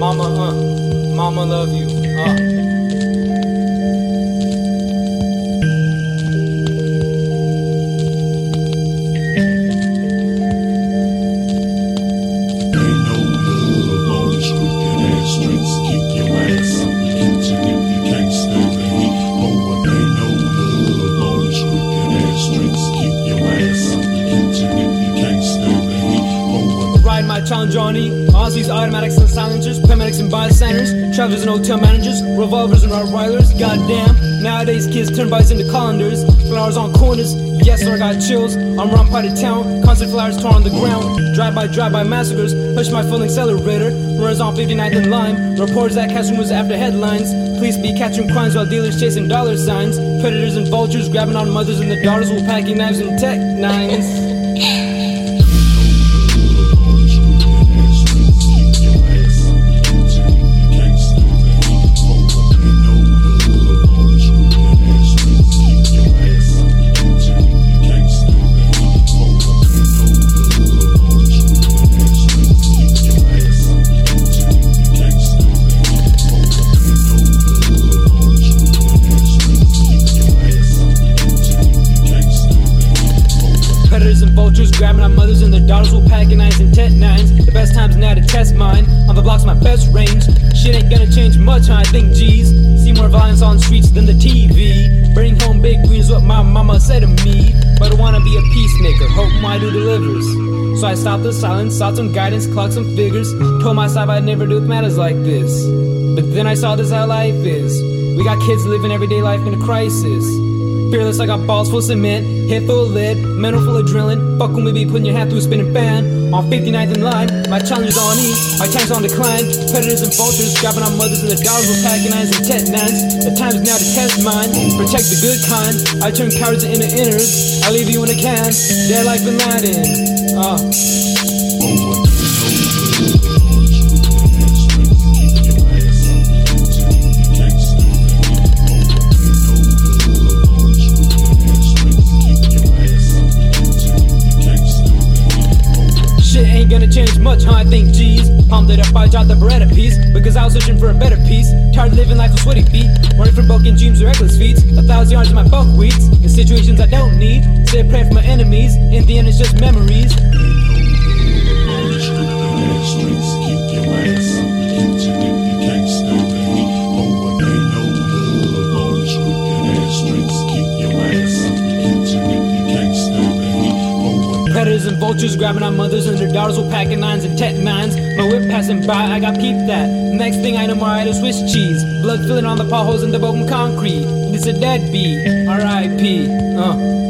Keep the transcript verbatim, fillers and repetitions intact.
Mama, uh, mama love you, uh. Challenge Johnny, Aussies, automatics and silencers, paramedics and bystanders, travelers and hotel managers, revolvers and Rottweilers. Goddamn, nowadays kids turn bikes into colanders, flowers on corners. Yes, sir, I got chills. I'm around part of town, constant flowers torn on the ground. Drive-by, drive-by massacres, push my full accelerator. Runners on fifty-ninth and Lime, reporters at catch rumors after headlines. Police be catching crimes while dealers chasing dollar signs. Predators and vultures grabbing on mothers and the daughters while packing knives and tech nines. Predators and vultures grabbing on mothers and their daughters while packing nines and tet nines. The best time's now to test mine. On the block's my best range. Shit ain't gonna change much, huh? I think, geez. See more violence on streets than the T V. Bring home big green is what my mama said to me. But I wanna be a peacemaker, hope my do delivers. So I stopped the silence, sought some guidance, clocked some figures. Told myself I'd never do with matters like this. But then I saw this how life is. We got kids living everyday life in a crisis. Fearless, I got balls full of cement, head full of lead, mental full of adrenaline. Fuck when we be putting your hat through a spinning fan. On fifty-ninth and Line, my challenge is on E, my tank's on decline. Predators and vultures grabbing on mothers and the dogs with packing nines and tet nines. The time is now to test mine, protect the good kind. I turn cowards into innards, I leave you in a can, dead like Bin Laden. Uh. Ain't gonna change much, huh? I think, geez. Pumped it up, I dropped the Beretta piece because I was searching for a better piece. Tired of living life with sweaty feet, running from broken dreams or reckless feats. A thousand yards in my buckwheats in situations I don't need. Say a prayer for my enemies. In the end, it's just memories. Predators and vultures grabbing on mothers and their daughters while packing nines and tet nines. My whip passing by, I got peeped at. Next thing I know, my idol Swiss cheese. Blood filling on the potholes in the broken concrete. It's a deadbeat. R I P Uh.